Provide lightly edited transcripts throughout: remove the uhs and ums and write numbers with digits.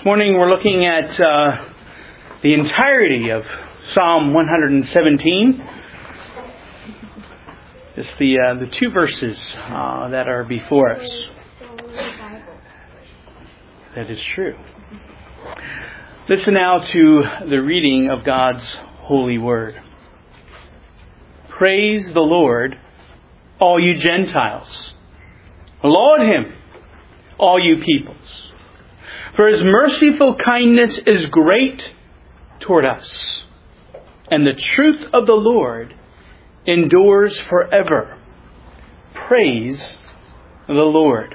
This morning we're looking at the entirety of Psalm 117. It's the two verses that are before us. That is true. Listen now to the reading of God's holy word. Praise the Lord, all you Gentiles. Laud Him, all you peoples. For His merciful kindness is great toward us, and the truth of the Lord endures forever. Praise the Lord.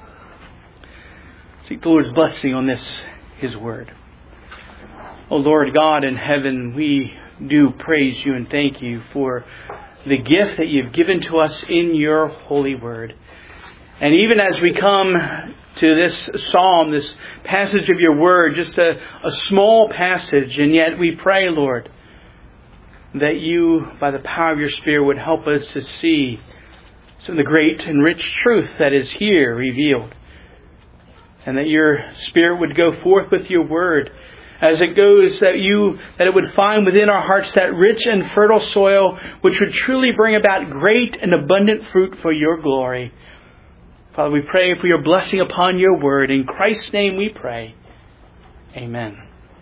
Seek the Lord's blessing on this, His word. O Lord God in heaven, we do praise You and thank You for the gift that You've given to us in Your holy word. And even as we come to this psalm, this passage of Your word, just a small passage, and yet we pray, Lord, that You, by the power of Your Spirit, would help us to see some of the great and rich truth that is here revealed. And that Your Spirit would go forth with Your word as it goes, that it would find within our hearts that rich and fertile soil which would truly bring about great and abundant fruit for Your glory. Father, we pray for Your blessing upon Your word. In Christ's name we pray. Amen.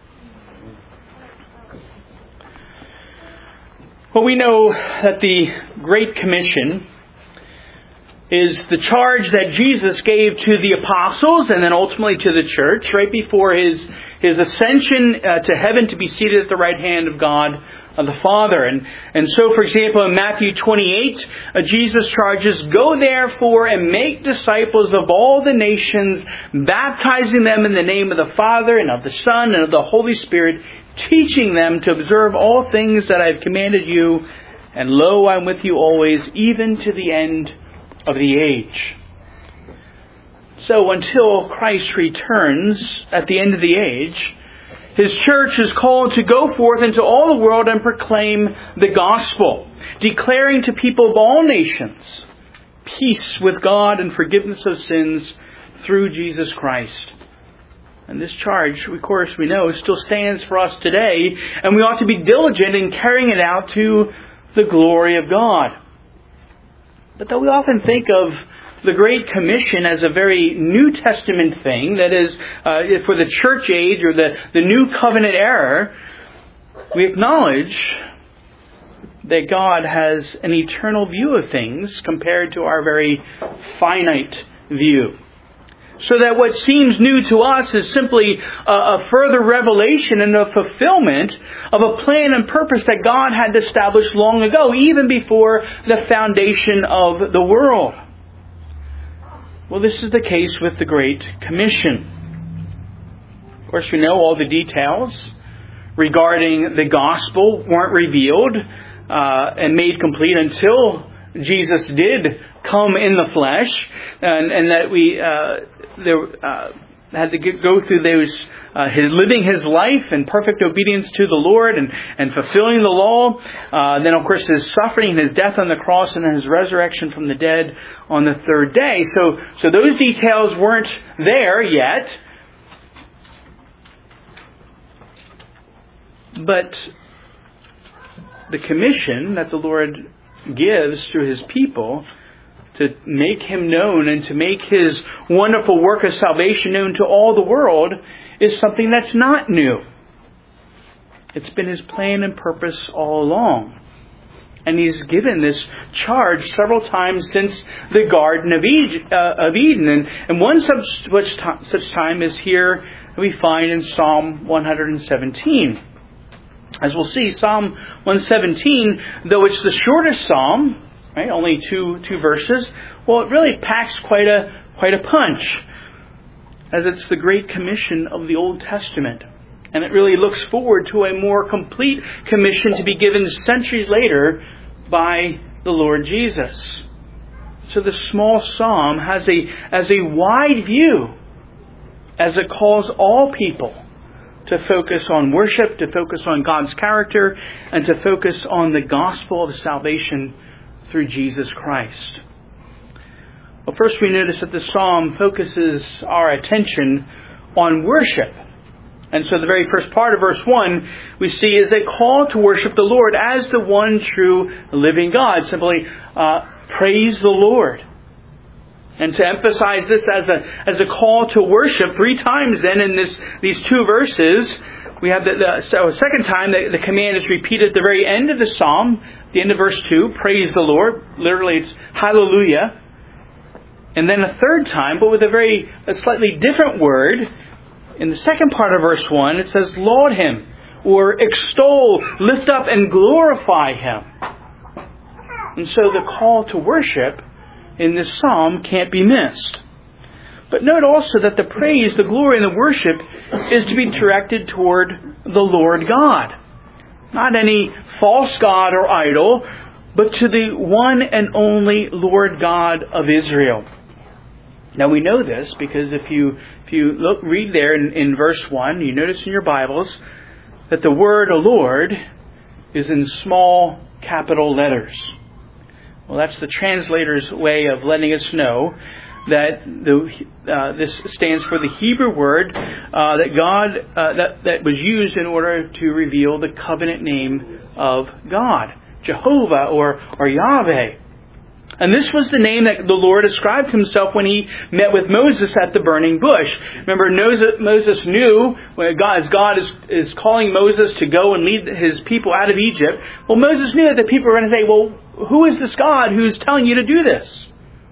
Well, we know that the Great Commission is the charge that Jesus gave to the apostles and then ultimately to the church right before His ascension to heaven to be seated at the right hand of God the Father. And so, for example, in Matthew 28, Jesus charges, "Go therefore and make disciples of all the nations, baptizing them in the name of the Father and of the Son and of the Holy Spirit, teaching them to observe all things that I have commanded you. And lo, I am with you always, even to the end of the age." So until Christ returns at the end of the age, His church is called to go forth into all the world and proclaim the gospel, declaring to people of all nations peace with God and forgiveness of sins through Jesus Christ. And this charge, of course, we know still stands for us today, and we ought to be diligent in carrying it out to the glory of God. But though we often think of the Great Commission as a very New Testament thing, that is, for the church age or the New Covenant era, we acknowledge that God has an eternal view of things compared to our very finite view. So that what seems new to us is simply a further revelation and a fulfillment of a plan and purpose that God had established long ago, even before the foundation of the world. Well, this is the case with the Great Commission. Of course, we know all the details regarding the gospel weren't revealed and made complete until Jesus did come in the flesh, and that we had to go through those living His life in perfect obedience to the Lord and fulfilling the law. Then, of course, His suffering, His death on the cross, and then His resurrection from the dead on the third day. So those details weren't there yet. But the commission that the Lord gives through His people to make Him known and to make His wonderful work of salvation known to all the world is something that's not new. It's been His plan and purpose all along. And He's given this charge several times since the Garden of Eden. And one such time is here we find in Psalm 117. As we'll see, Psalm 117, though it's the shortest psalm, right, only two verses, well, it really packs quite a punch, as it's the Great Commission of the Old Testament. And it really looks forward to a more complete commission to be given centuries later by the Lord Jesus. So the small psalm has a wide view as it calls all people to focus on worship, to focus on God's character, and to focus on the gospel of salvation through Jesus Christ. Well, first we notice that the psalm focuses our attention on worship And so the very first part of verse 1 we see is a call to worship the Lord as the one true living God. Simply praise the Lord. And to emphasize this as a call to worship, 3 times then in these 2 verses, we have the second time the command is repeated at the very end of the psalm, the end of verse 2, praise the Lord. Literally it's hallelujah. And then a third time, but with a slightly different word, in the second part of verse 1, it says laud Him, or extol, lift up and glorify Him. And so the call to worship in this psalm can't be missed. But note also that the praise, the glory, and the worship is to be directed toward the Lord God. Not any false god or idol, but to the one and only Lord God of Israel. Now we know this because if you read there in verse 1, you notice in your Bibles that the word Lord is in small capital letters. Well, that's the translator's way of letting us know that this stands for the Hebrew word that was used in order to reveal the covenant name of God, Jehovah or Yahweh. And this was the name that the Lord ascribed to Himself when He met with Moses at the burning bush. Remember, Moses knew, as God is calling Moses to go and lead His people out of Egypt, well, Moses knew that the people were going to say, well, who is this God who's telling you to do this?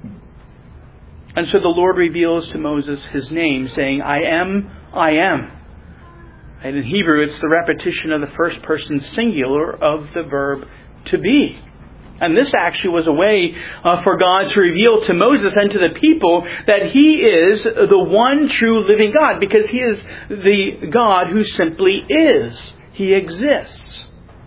And so the Lord reveals to Moses His name, saying, I am. And in Hebrew, it's the repetition of the first person singular of the verb to be. And this actually was a way for God to reveal to Moses and to the people that He is the one true living God, because He is the God who simply is. He exists.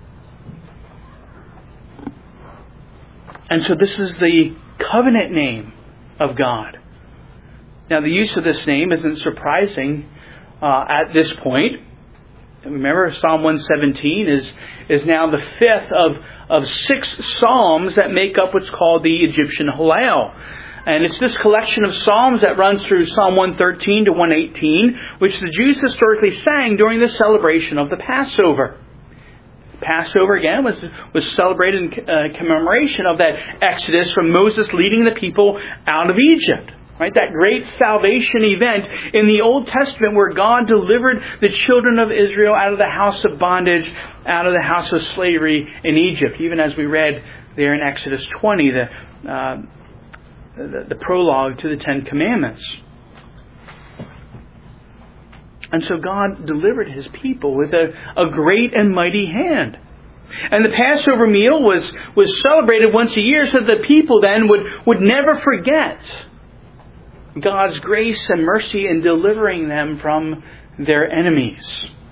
And so this is the covenant name of God. Now the use of this name isn't surprising at this point. Remember, Psalm 117 is now the 5th of 6 psalms that make up what's called the Egyptian Hallel. And it's this collection of psalms that runs through Psalm 113 to 118, which the Jews historically sang during the celebration of the Passover. Passover, again, was celebrated in commemoration of that exodus from Moses leading the people out of Egypt. Right, that great salvation event in the Old Testament where God delivered the children of Israel out of the house of bondage, out of the house of slavery in Egypt. Even as we read there in Exodus 20, the prologue to the 10 Commandments. And so God delivered His people with a great and mighty hand. And the Passover meal was celebrated once a year so that the people then would never forget God's grace and mercy in delivering them from their enemies.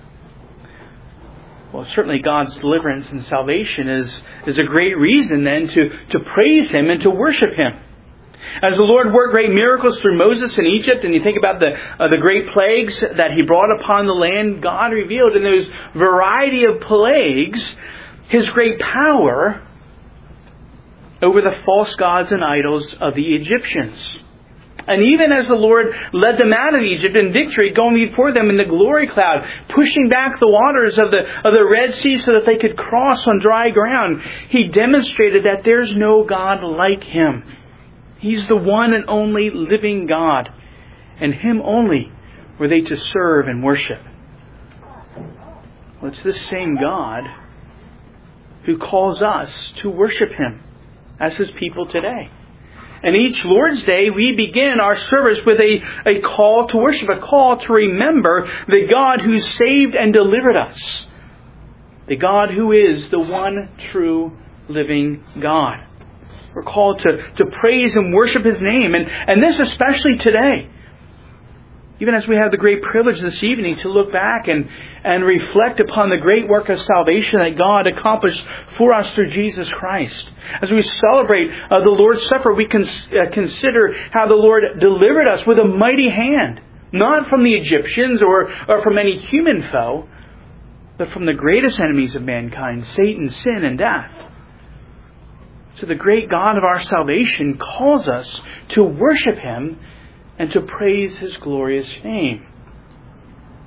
Well, certainly God's deliverance and salvation is a great reason then to praise Him and to worship Him. As the Lord worked great miracles through Moses in Egypt, and you think about the great plagues that He brought upon the land, God revealed in those variety of plagues His great power over the false gods and idols of the Egyptians. And even as the Lord led them out of Egypt in victory, going before them in the glory cloud, pushing back the waters of the Red Sea so that they could cross on dry ground, He demonstrated that there's no God like Him. He's the one and only living God, and Him only were they to serve and worship. Well, it's this same God who calls us to worship Him as His people today. And each Lord's Day, we begin our service with a call to worship, a call to remember the God who saved and delivered us. The God who is the one true living God. We're called to praise and worship His name, and this especially today. Even as we have the great privilege this evening to look back and reflect upon the great work of salvation that God accomplished for us through Jesus Christ. As we celebrate the Lord's Supper, we can consider how the Lord delivered us with a mighty hand, not from the Egyptians or from any human foe, but from the greatest enemies of mankind, Satan, sin, and death. So the great God of our salvation calls us to worship Him and to praise His glorious name.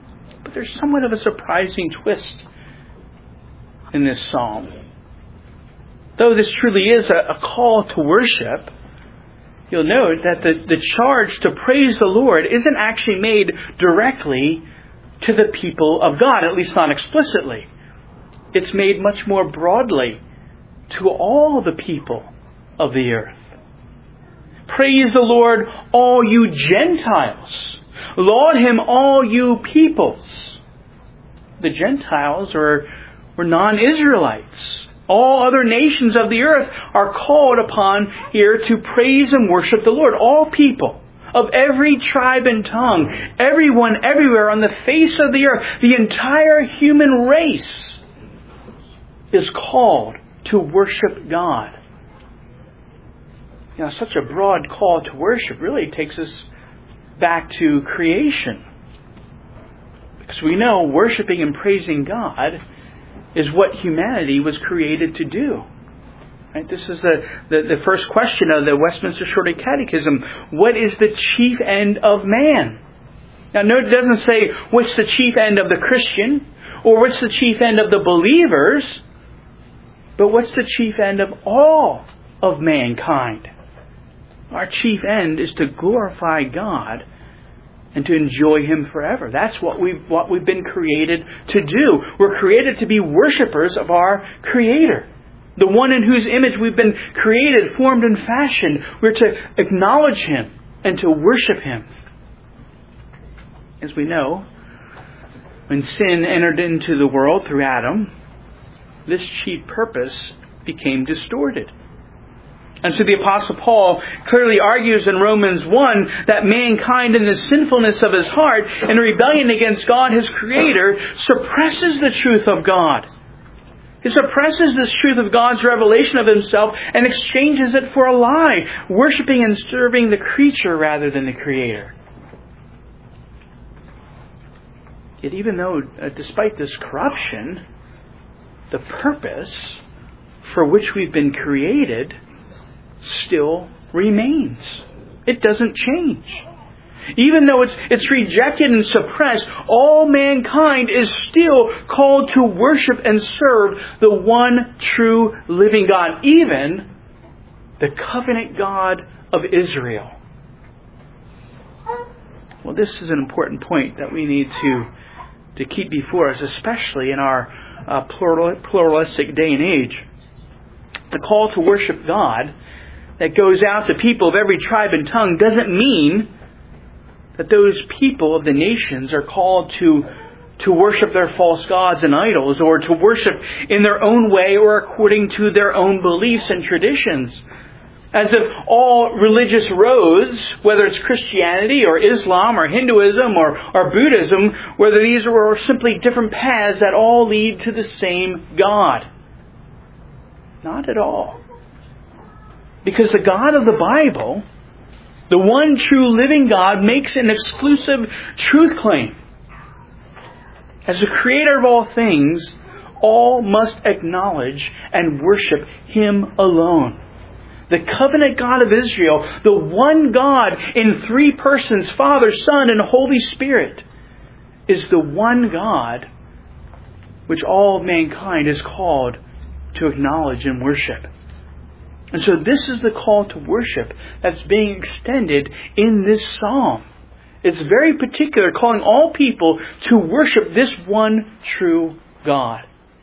But there's somewhat of a surprising twist in this psalm. Though this truly is a call to worship, you'll note that the charge to praise the Lord isn't actually made directly to the people of God, at least not explicitly. It's made much more broadly to all the people of the earth. Praise the Lord, all you Gentiles. Laud Him, all you peoples. The Gentiles were non-Israelites. All other nations of the earth are called upon here to praise and worship the Lord. All people of every tribe and tongue, everyone everywhere on the face of the earth, the entire human race is called to worship God. Such a broad call to worship really takes us back to creation. Because we know worshiping and praising God is what humanity was created to do. Right? This is the first question of the Westminster Shorter Catechism. What is the chief end of man? Now note it doesn't say what's the chief end of the Christian or what's the chief end of the believers, but what's the chief end of all of mankind? Our chief end is to glorify God and to enjoy Him forever. That's what we've been created to do. We're created to be worshipers of our Creator, the one in whose image we've been created, formed, and fashioned. We're to acknowledge Him and to worship Him. As we know, when sin entered into the world through Adam, this chief purpose became distorted. And so the Apostle Paul clearly argues in Romans 1 that mankind in the sinfulness of his heart and rebellion against God, his Creator, suppresses the truth of God. He suppresses this truth of God's revelation of Himself and exchanges it for a lie, worshiping and serving the creature rather than the Creator. Yet even though, despite this corruption, the purpose for which we've been created still remains. It doesn't change. Even though it's rejected and suppressed, all mankind is still called to worship and serve the one true living God, even the covenant God of Israel. Well, this is an important point that we need to keep before us, especially in our pluralistic day and age. The call to worship God that goes out to people of every tribe and tongue doesn't mean that those people of the nations are called to worship their false gods and idols, or to worship in their own way or according to their own beliefs and traditions. As if all religious roads, whether it's Christianity or Islam or Hinduism or Buddhism, whether these are simply different paths that all lead to the same God. Not at all. Because the God of the Bible, the one true living God, makes an exclusive truth claim. As the Creator of all things, all must acknowledge and worship Him alone. The covenant God of Israel, the one God in three persons, Father, Son, and Holy Spirit, is the one God which all mankind is called to acknowledge and worship. And so this is the call to worship that's being extended in this psalm. It's very particular, calling all people to worship this one true God.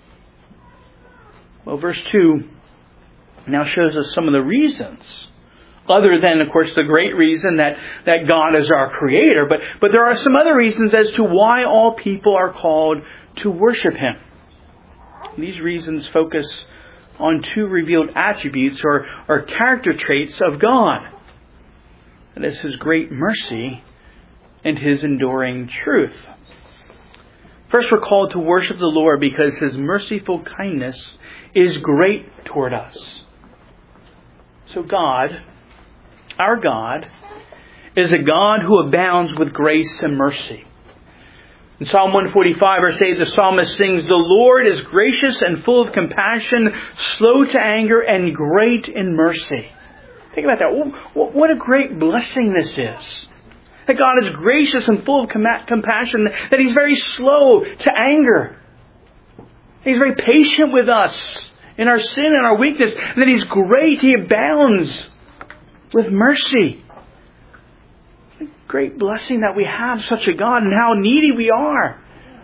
Well, verse 2 now shows us some of the reasons, other than, of course, the great reason that God is our Creator. But there are some other reasons as to why all people are called to worship Him. These reasons focus on two revealed attributes or character traits of God. That is His great mercy and His enduring truth. First, we're called to worship the Lord because His merciful kindness is great toward us. So God, our God, is a God who abounds with grace and mercy. In Psalm 145, verse 8, the psalmist sings, "The Lord is gracious and full of compassion, slow to anger, and great in mercy." Think about that. What a great blessing this is. That God is gracious and full of compassion. That He's very slow to anger. He's very patient with us in our sin and our weakness. And that He's great. He abounds with mercy. Great blessing that we have such a God, and how needy we are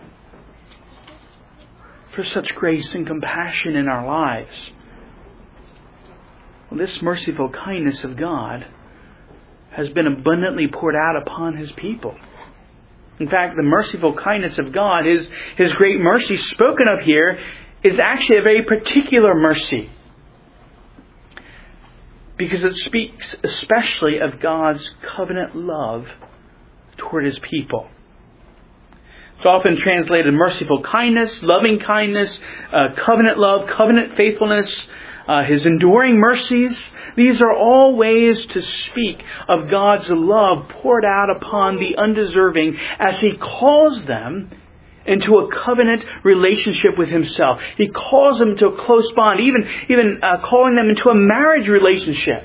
for such grace and compassion in our lives. Well, this merciful kindness of God has been abundantly poured out upon His people. In fact, the merciful kindness of God, His great mercy spoken of here, is actually a very particular mercy. Because it speaks especially of God's covenant love toward His people. It's often translated merciful kindness, loving kindness, covenant love, covenant faithfulness, His enduring mercies. These are all ways to speak of God's love poured out upon the undeserving as He calls them into a covenant relationship with Himself. He calls them to a close bond, even calling them into a marriage relationship,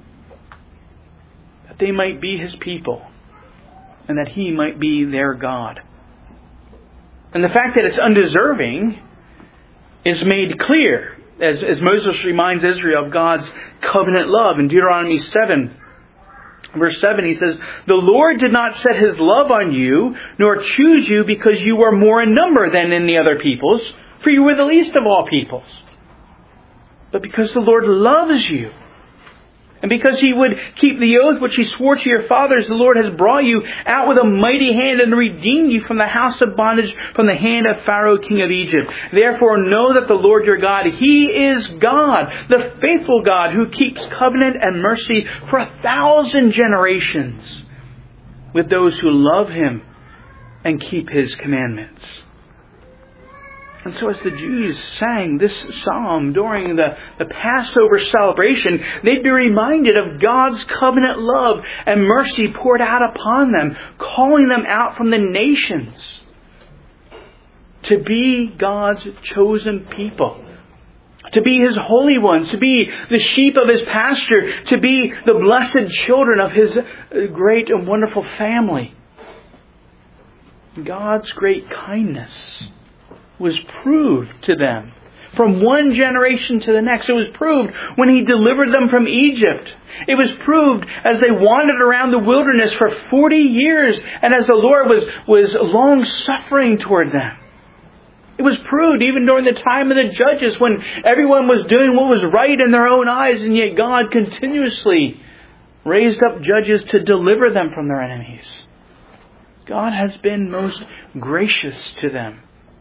that they might be His people and that He might be their God. And the fact that it's undeserving is made clear as Moses reminds Israel of God's covenant love. In Deuteronomy 7, verse 7, he says, "The Lord did not set His love on you, nor choose you because you were more in number than any other peoples, for you were the least of all peoples. But because the Lord loves you, and because He would keep the oath which He swore to your fathers, the Lord has brought you out with a mighty hand and redeemed you from the house of bondage, from the hand of Pharaoh, king of Egypt. Therefore know that the Lord your God, He is God, the faithful God, who keeps covenant and mercy for 1,000 generations with those who love Him and keep His commandments." And so as the Jews sang this psalm during the Passover celebration, they'd be reminded of God's covenant love and mercy poured out upon them, calling them out from the nations to be God's chosen people, to be His holy ones, to be the sheep of His pasture, to be the blessed children of His great and wonderful family. God's great kindness was proved to them from one generation to the next. It was proved when He delivered them from Egypt. It was proved as they wandered around the wilderness for 40 years and as the Lord was long-suffering toward them. It was proved even during the time of the judges when everyone was doing what was right in their own eyes, and yet God continuously raised up judges to deliver them from their enemies. God has been most gracious to them.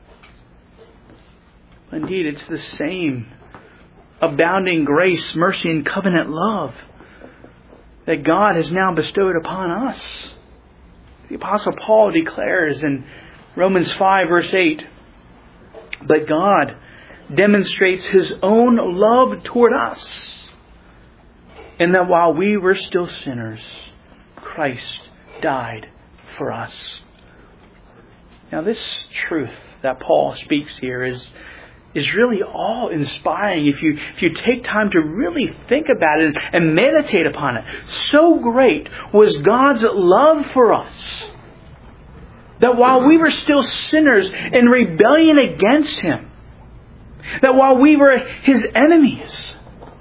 Indeed, it's the same abounding grace, mercy, and covenant love that God has now bestowed upon us. The Apostle Paul declares in Romans 5, verse 8, "But God demonstrates His own love toward us, in that while we were still sinners, Christ died for us." Now this truth that Paul speaks here is really awe-inspiring if you take time to really think about it and meditate upon it. So great was God's love for us that while we were still sinners in rebellion against Him, that while we were His enemies,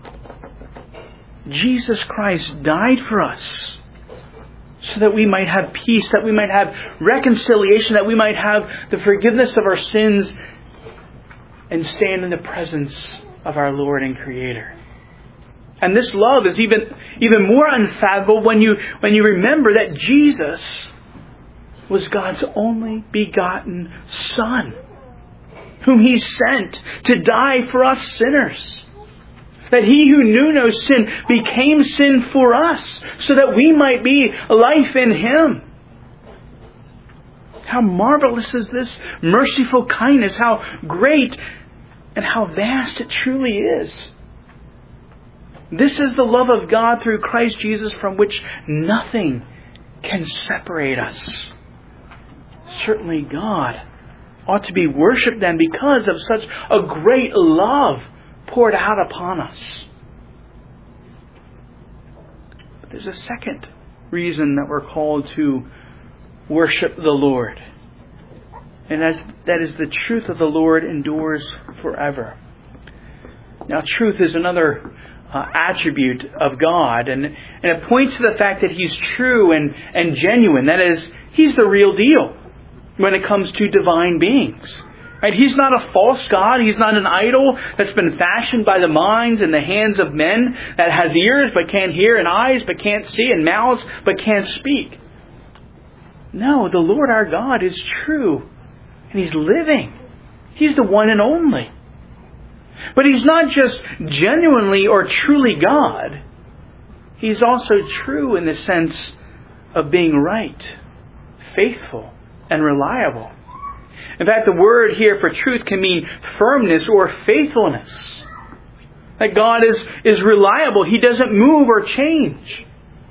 Jesus Christ died for us so that we might have peace, that we might have reconciliation, that we might have the forgiveness of our sins and stand in the presence of our Lord and Creator. And this love is even more unfathomable when you remember that Jesus was God's only begotten Son, whom He sent to die for us sinners. That He who knew no sin became sin for us, so that we might be life in Him. How marvelous is this merciful kindness, how great and how vast it truly is. This is the love of God through Christ Jesus, from which nothing can separate us. Certainly God ought to be worshipped then because of such a great love poured out upon us. But there's a second reason that we're called to worship the Lord. And that is the truth of the Lord endures forever. Now, truth is another attribute of God, and it points to the fact that He's true and genuine. That is, He's the real deal when it comes to divine beings. Right? He's not a false God. He's not an idol that's been fashioned by the minds and the hands of men, that has ears but can't hear, and eyes but can't see, and mouths but can't speak. No, the Lord our God is true, and He's living. He's the one and only. But He's not just genuinely or truly God. He's also true in the sense of being right, faithful, and reliable. In fact, the word here for truth can mean firmness or faithfulness. That God is reliable. He doesn't move or change.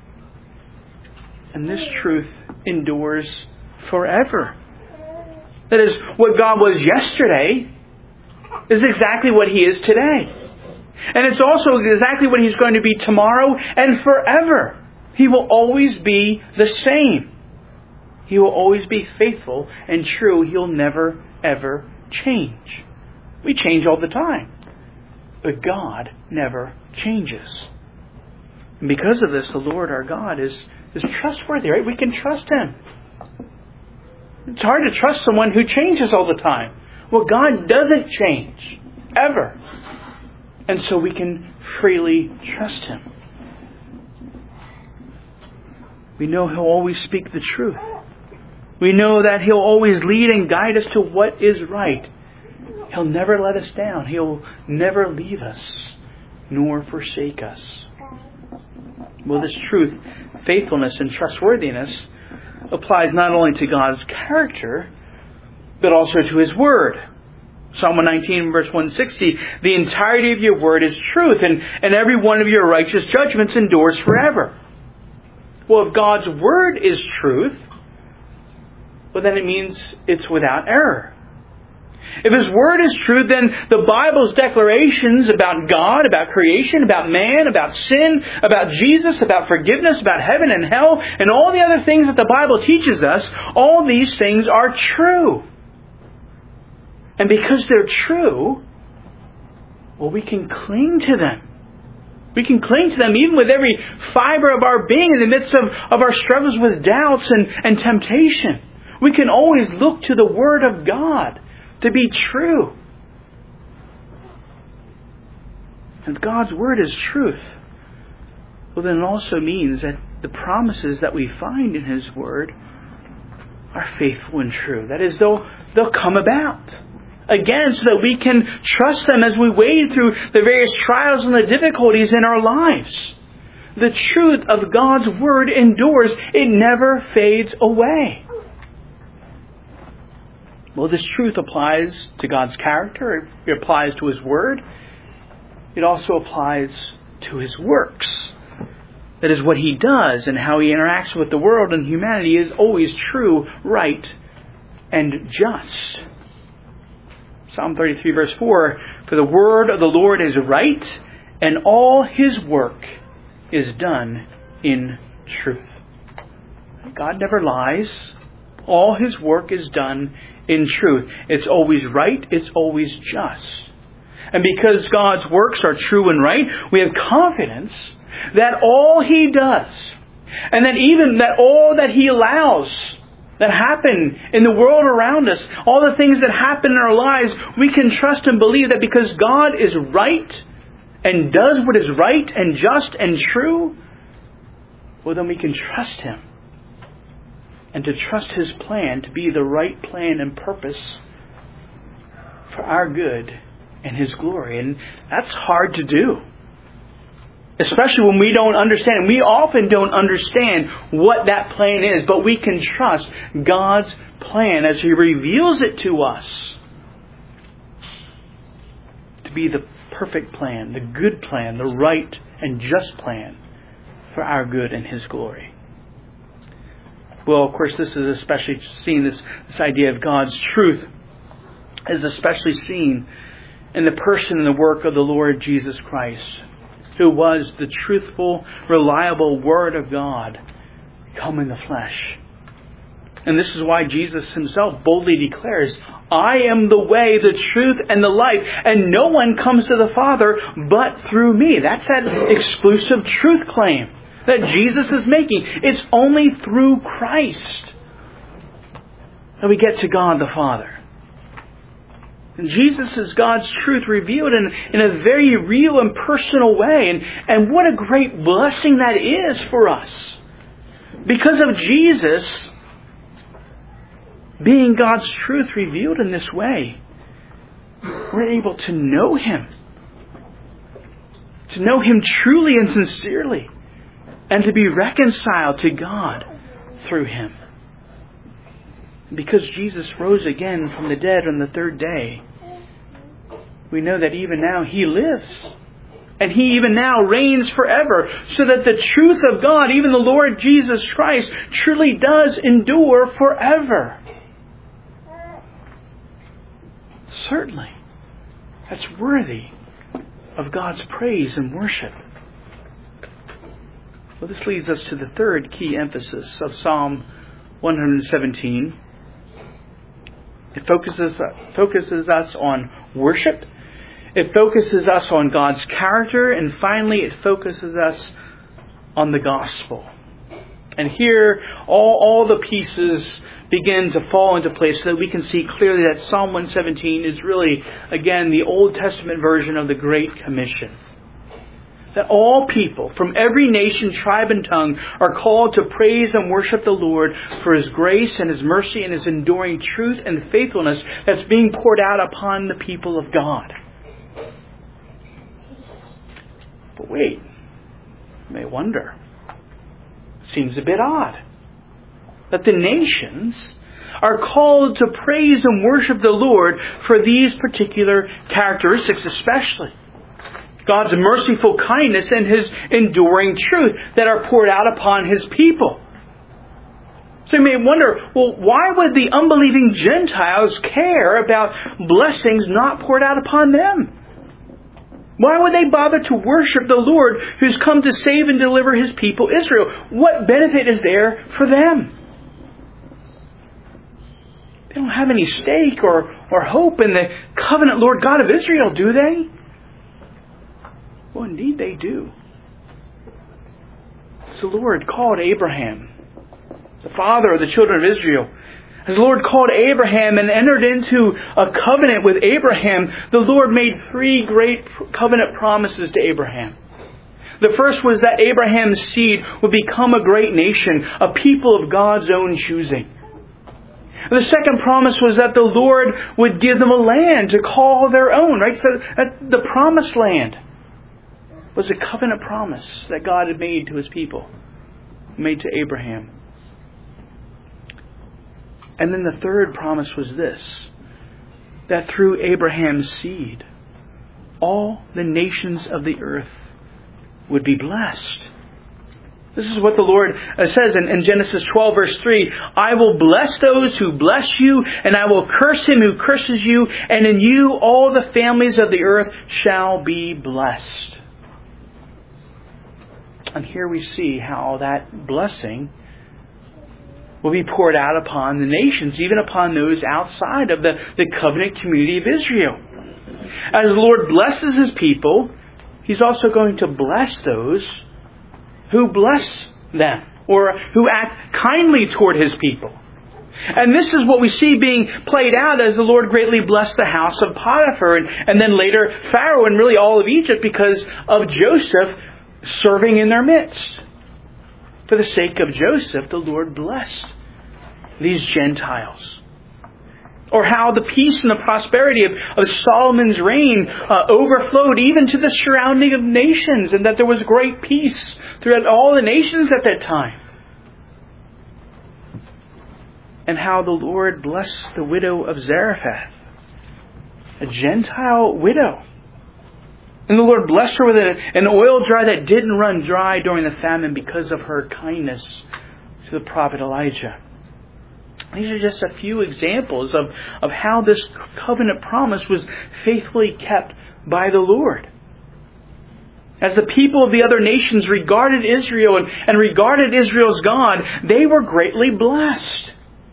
And this truth endures forever. That is, what God was yesterday is exactly what He is today. And it's also exactly what He's going to be tomorrow and forever. He will always be the same. He will always be faithful and true. He'll never, ever change. We change all the time. But God never changes. And because of this, the Lord our God is trustworthy, right? We can trust Him. It's hard to trust someone who changes all the time. Well, God doesn't change, ever. And so we can freely trust Him. We know He'll always speak the truth. We know that He'll always lead and guide us to what is right. He'll never let us down. He'll never leave us, nor forsake us. Well, this truth, faithfulness, and trustworthiness applies not only to God's character, but also to His Word. Psalm 119, verse 160, the entirety of your Word is truth, and every one of your righteous judgments endures forever. Well, if God's Word is truth, well, then it means it's without error. If His Word is truth, then the Bible's declarations about God, about creation, about man, about sin, about Jesus, about forgiveness, about heaven and hell, and all the other things that the Bible teaches us, all these things are true. And because they're true, well, we can cling to them. We can cling to them even with every fiber of our being in the midst of our struggles with doubts and temptation. We can always look to the Word of God to be true. And God's Word is truth. Well, then it also means that the promises that we find in His Word are faithful and true. That is, they'll come about. Again, so that we can trust them as we wade through the various trials and the difficulties in our lives. The truth of God's Word endures. It never fades away. Well, this truth applies to God's character. It applies to His Word. It also applies to His works. That is, what He does and how He interacts with the world and humanity is always true, right, and just. Psalm 33, verse 4, for the word of the Lord is right, and all His work is done in truth. God never lies. All His work is done in truth. It's always right. It's always just. And because God's works are true and right, we have confidence that all He does, and that even that all that He allows that happen in the world around us, all the things that happen in our lives, we can trust and believe that because God is right and does what is right and just and true, well, then we can trust Him. And to trust His plan to be the right plan and purpose for our good and His glory. And that's hard to do. Especially when we don't understand. We often don't understand what that plan is. But we can trust God's plan as He reveals it to us to be the perfect plan, the good plan, the right and just plan for our good and His glory. Well, of course, this is especially seen, this idea of God's truth is especially seen in the person and the work of the Lord Jesus Christ, who was the truthful, reliable Word of God come in the flesh. And this is why Jesus himself boldly declares, I am the way, the truth, and the life, and no one comes to the Father but through me. That's that exclusive truth claim that Jesus is making. It's only through Christ that we get to God the Father. And Jesus is God's truth revealed in a very real and personal way. And what a great blessing that is for us. Because of Jesus being God's truth revealed in this way, we're able to know Him. To know Him truly and sincerely. And to be reconciled to God through Him. Because Jesus rose again from the dead on the third day, we know that even now He lives. And He even now reigns forever. So that the truth of God, even the Lord Jesus Christ, truly does endure forever. Certainly, that's worthy of God's praise and worship. Well, this leads us to the third key emphasis of Psalm 117. It focuses us on worship. It focuses us on God's character. And finally, it focuses us on the gospel. And here, all the pieces begin to fall into place so that we can see clearly that Psalm 117 is really, again, the Old Testament version of the Great Commission. That all people from every nation, tribe, and tongue are called to praise and worship the Lord for His grace and His mercy and His enduring truth and faithfulness that's being poured out upon the people of God. But wait, you may wonder. Seems a bit odd that the nations are called to praise and worship the Lord for these particular characteristics especially. God's merciful kindness and His enduring truth that are poured out upon His people. So you may wonder, well, why would the unbelieving Gentiles care about blessings not poured out upon them? Why would they bother to worship the Lord who's come to save and deliver His people Israel? What benefit is there for them? They don't have any stake or hope in the covenant Lord God of Israel, do they? Well, indeed they do. As the Lord called Abraham, the father of the children of Israel, as the Lord called Abraham and entered into a covenant with Abraham, the Lord made three great covenant promises to Abraham. The first was that Abraham's seed would become a great nation, a people of God's own choosing. The second promise was that the Lord would give them a land to call their own, right? So that the promised land was a covenant promise that God had made to His people, made to Abraham. And then the third promise was this, that through Abraham's seed, all the nations of the earth would be blessed. This is what the Lord says in Genesis 12 verse 3, I will bless those who bless you, and I will curse him who curses you, and in you all the families of the earth shall be blessed. And here we see how that blessing will be poured out upon the nations, even upon those outside of the covenant community of Israel. As the Lord blesses His people, He's also going to bless those who bless them, or who act kindly toward His people. And this is what we see being played out as the Lord greatly blessed the house of Potiphar, and then later Pharaoh and really all of Egypt because of Joseph serving in their midst. For the sake of Joseph, the Lord blessed these Gentiles. Or how the peace and the prosperity of Solomon's reign overflowed even to the surrounding of nations, and that there was great peace throughout all the nations at that time. And how the Lord blessed the widow of Zarephath, a Gentile widow. And the Lord blessed her with an oil jar that didn't run dry during the famine because of her kindness to the prophet Elijah. These are just a few examples of how this covenant promise was faithfully kept by the Lord. As the people of the other nations regarded Israel and regarded Israel's God, they were greatly blessed.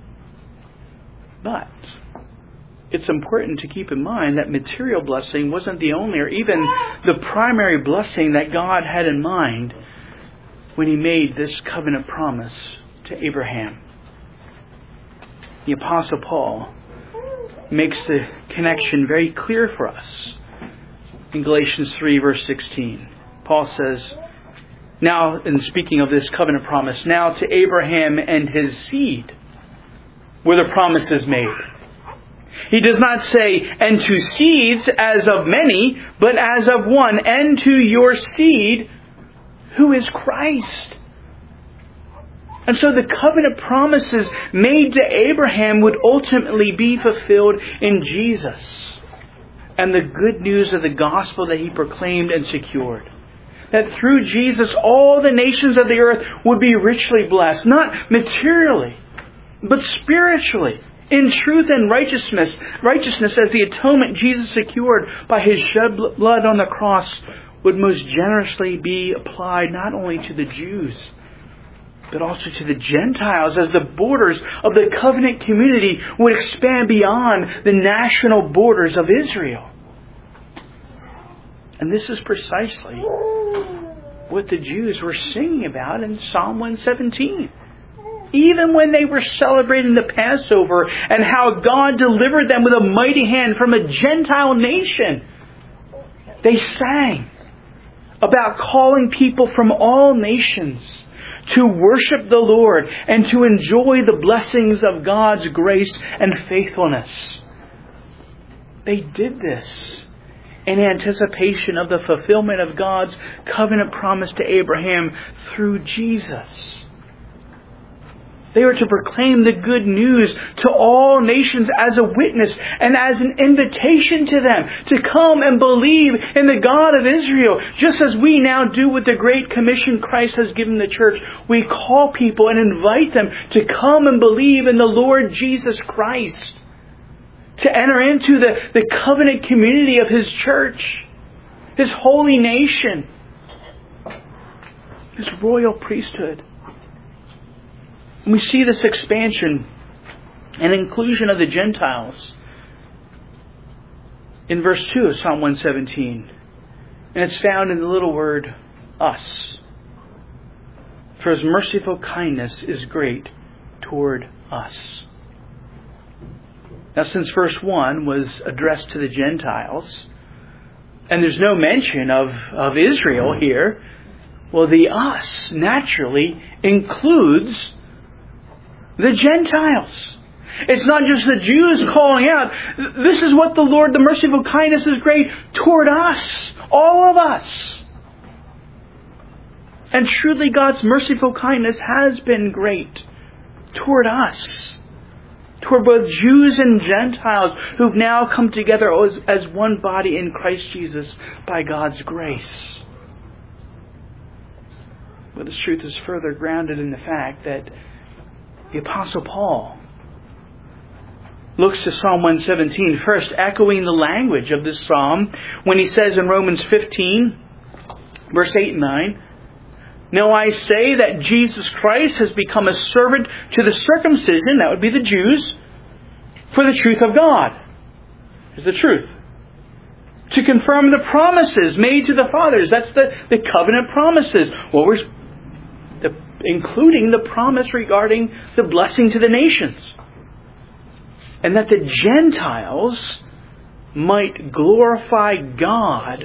But it's important to keep in mind that material blessing wasn't the only or even the primary blessing that God had in mind when He made this covenant promise to Abraham. The Apostle Paul makes the connection very clear for us in Galatians 3 verse 16. Paul says, now, in speaking of this covenant promise, now to Abraham and his seed were the promises made. He does not say, and to seeds as of many, but as of one, and to your seed, who is Christ. And so the covenant promises made to Abraham would ultimately be fulfilled in Jesus and the good news of the gospel that He proclaimed and secured. That through Jesus all the nations of the earth would be richly blessed, not materially, but spiritually, in truth and righteousness as the atonement Jesus secured by His shed blood on the cross would most generously be applied not only to the Jews, but also to the Gentiles, as the borders of the covenant community would expand beyond the national borders of Israel. And this is precisely what the Jews were singing about in Psalm 117. Even when they were celebrating the Passover and how God delivered them with a mighty hand from a Gentile nation, they sang about calling people from all nations to worship the Lord and to enjoy the blessings of God's grace and faithfulness. They did this in anticipation of the fulfillment of God's covenant promise to Abraham through Jesus. They were to proclaim the good news to all nations as a witness and as an invitation to them to come and believe in the God of Israel. Just as we now do with the Great Commission Christ has given the church, we call people and invite them to come and believe in the Lord Jesus Christ, to enter into the covenant community of His church, His holy nation, His royal priesthood. And we see this expansion and inclusion of the Gentiles in verse 2 of Psalm 117. And it's found in the little word, us. For His merciful kindness is great toward us. Now, since verse 1 was addressed to the Gentiles, and there's no mention of Israel here, well, the us naturally includes the Gentiles. It's not just the Jews calling out. This is what the Lord, the merciful kindness is great toward us, all of us. And truly God's merciful kindness has been great toward us, toward both Jews and Gentiles who've now come together as one body in Christ Jesus by God's grace. But this truth is further grounded in the fact that the Apostle Paul looks to Psalm 117, first echoing the language of this psalm when he says in Romans 15, verse 8 and 9, now I say that Jesus Christ has become a servant to the circumcision, that would be the Jews, for the truth of God. Is the truth. To confirm the promises made to the fathers. That's the covenant promises. What we're including the promise regarding the blessing to the nations. And that the Gentiles might glorify God,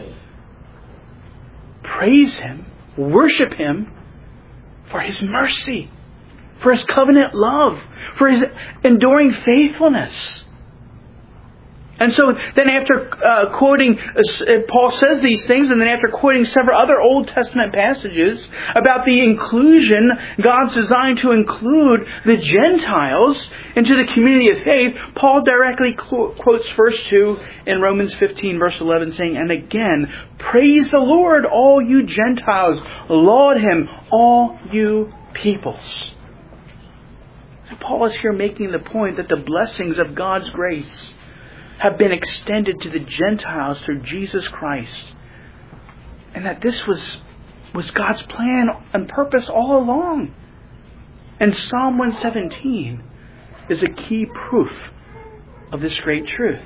praise Him, worship Him for His mercy, for His covenant love, for His enduring faithfulness. And so then after quoting, Paul says these things, and then after quoting several other Old Testament passages about the inclusion, God's design to include the Gentiles into the community of faith, Paul directly quotes verse 2 in Romans 15 verse 11 saying, and again, praise the Lord, all you Gentiles, laud Him, all you peoples. So Paul is here making the point that the blessings of God's grace have been extended to the Gentiles through Jesus Christ. And that this was God's plan and purpose all along. And Psalm 117 is a key proof of this great truth.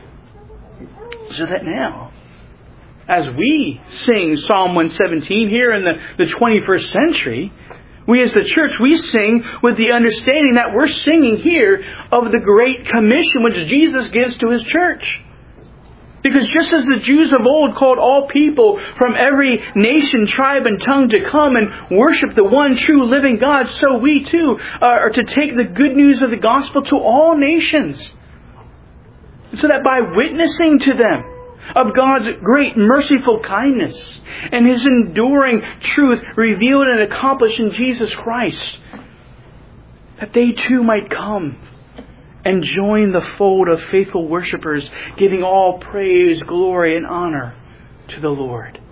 So that now, as we sing Psalm 117 here in the 21st century, we as the church, we sing with the understanding that we're singing here of the Great Commission which Jesus gives to His church. Because just as the Jews of old called all people from every nation, tribe, and tongue to come and worship the one true living God, so we too are to take the good news of the gospel to all nations. So that by witnessing to them of God's great merciful kindness and His enduring truth revealed and accomplished in Jesus Christ, that they too might come and join the fold of faithful worshipers, giving all praise, glory, and honor to the Lord.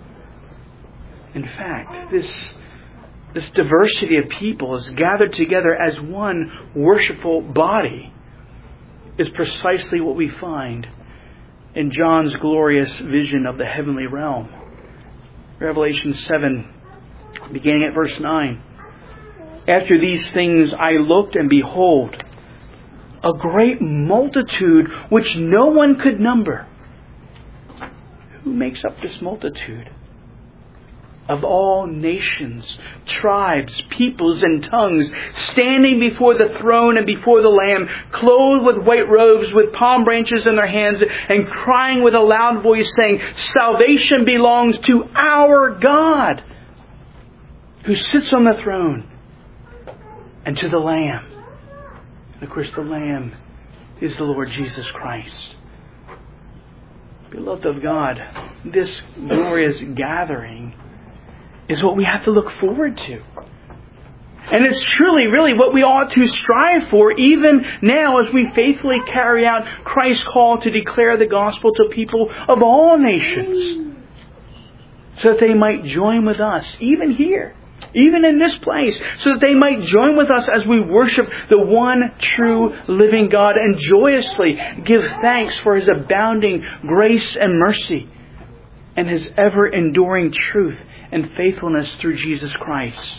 In fact, this diversity of people is gathered together as one worshipful body is precisely what we find in John's glorious vision of the heavenly realm. Revelation 7, beginning at verse 9. After these things I looked, and behold, a great multitude which no one could number. Who makes up this multitude? Of all nations, tribes, peoples, and tongues, standing before the throne and before the Lamb, clothed with white robes, with palm branches in their hands, and crying with a loud voice, saying, Salvation belongs to our God, who sits on the throne, and to the Lamb. And of course, the Lamb is the Lord Jesus Christ. Beloved of God, this glorious gathering is what we have to look forward to. And it's truly, really what we ought to strive for even now as we faithfully carry out Christ's call to declare the gospel to people of all nations, so that they might join with us, even here, even in this place, so that they might join with us as we worship the one true living God and joyously give thanks for His abounding grace and mercy and His ever-enduring truth and faithfulness through Jesus Christ.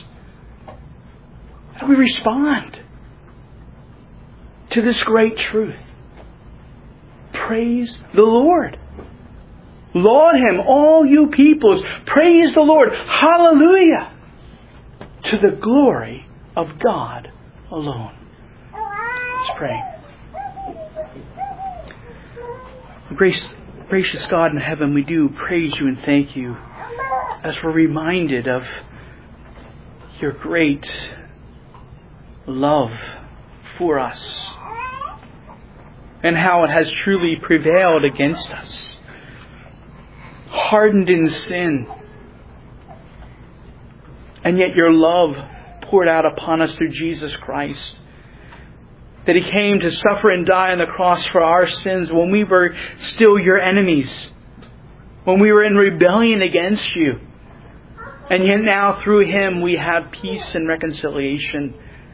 How do we respond to this great truth? Praise the Lord. Laud Him, all you peoples. Praise the Lord. Hallelujah. To the glory of God alone. Let's pray. Gracious God in heaven, we do praise You and thank You as we're reminded of Your great love for us and how it has truly prevailed against us, hardened in sin, and yet Your love poured out upon us through Jesus Christ, that He came to suffer and die on the cross for our sins when we were still Your enemies, when we were in rebellion against You. And yet now through Him we have peace and reconciliation.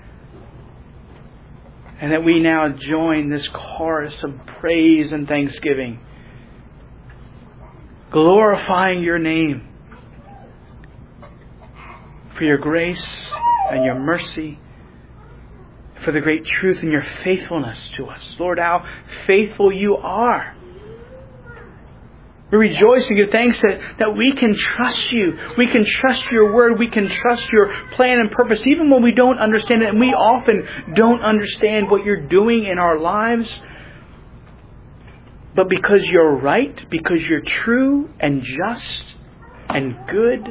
And that we now join this chorus of praise and thanksgiving, glorifying Your name for Your grace and Your mercy, for the great truth and Your faithfulness to us. Lord, how faithful You are. We rejoice and give thanks that we can trust You. We can trust Your word. We can trust Your plan and purpose, even when we don't understand it. And we often don't understand what You're doing in our lives. But because You're right, because You're true and just and good,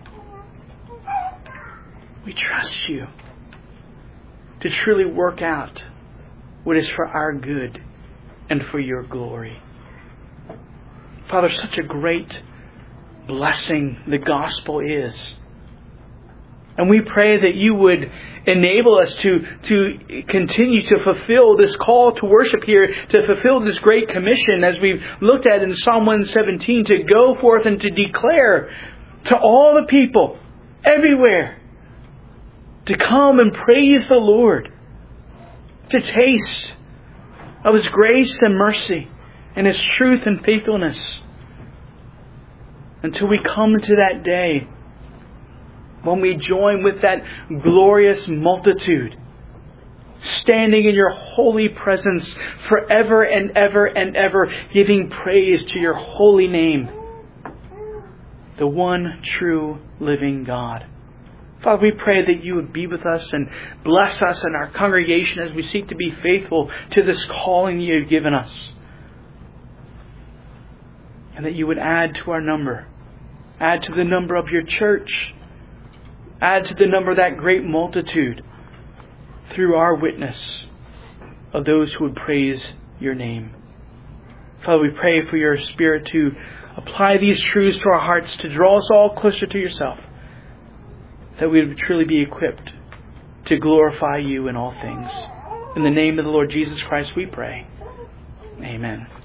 we trust You to truly work out what is for our good and for Your glory. Father, such a great blessing the gospel is. And we pray that You would enable us to continue to fulfill this call to worship here, to fulfill this great commission as we've looked at in Psalm 117, to go forth and to declare to all the people everywhere to come and praise the Lord, to taste of His grace and mercy and His truth and faithfulness. until we come to that day when we join with that glorious multitude, standing in your holy presence forever and ever and ever, giving praise to your holy name, the one true living God. Father, we pray that you would be with us and bless us and our congregation as we seek to be faithful to this calling you have given us. And that you would add to our number, add to the number of your church, add to the number of that great multitude through our witness of those who would praise your name. Father, we pray for your Spirit to apply these truths to our hearts, to draw us all closer to yourself, that we would truly be equipped to glorify you in all things. In the name of the Lord Jesus Christ we pray. Amen.